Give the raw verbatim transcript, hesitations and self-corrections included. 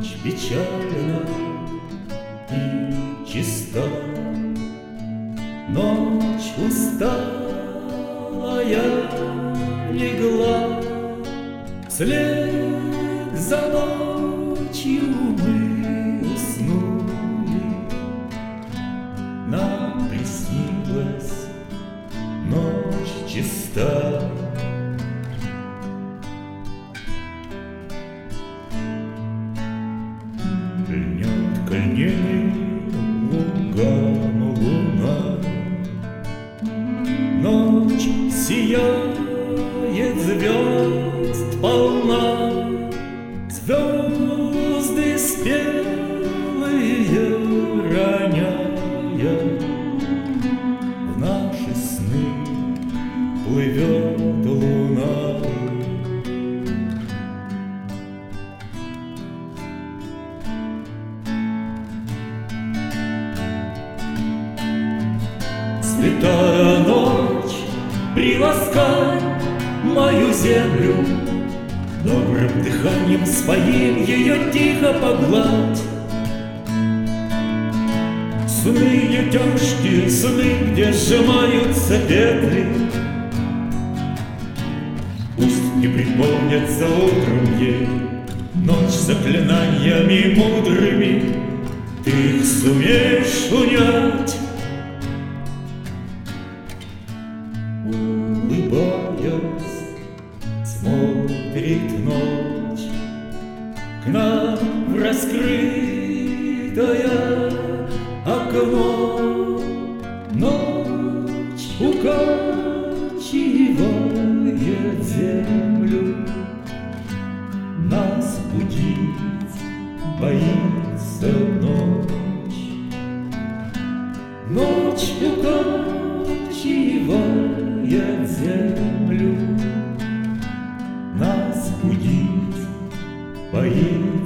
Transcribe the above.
Ночь печальна и чиста, ночь усталая легла, вслед за ночью мы уснули. Нам приснилась ночь чиста. Льнет к льнению лугам луна, ночь сияет звезд полна, звезды спелые роняя, в наши сны плывет луна. Святая ночь, приласкай мою землю, добрым дыханием своим ее тихо погладь. Сны тяжкие, сны, где сжимаются петли, пусть не припомнятся утром ей. Ночь заклинаниями мудрыми, ты их сумеешь унять. Улыбаясь, смотрит ночь к нам в раскрытое окно. Ночь укачивает землю, нас будить боится ночь. Ночь укачивает землю, нас будить боится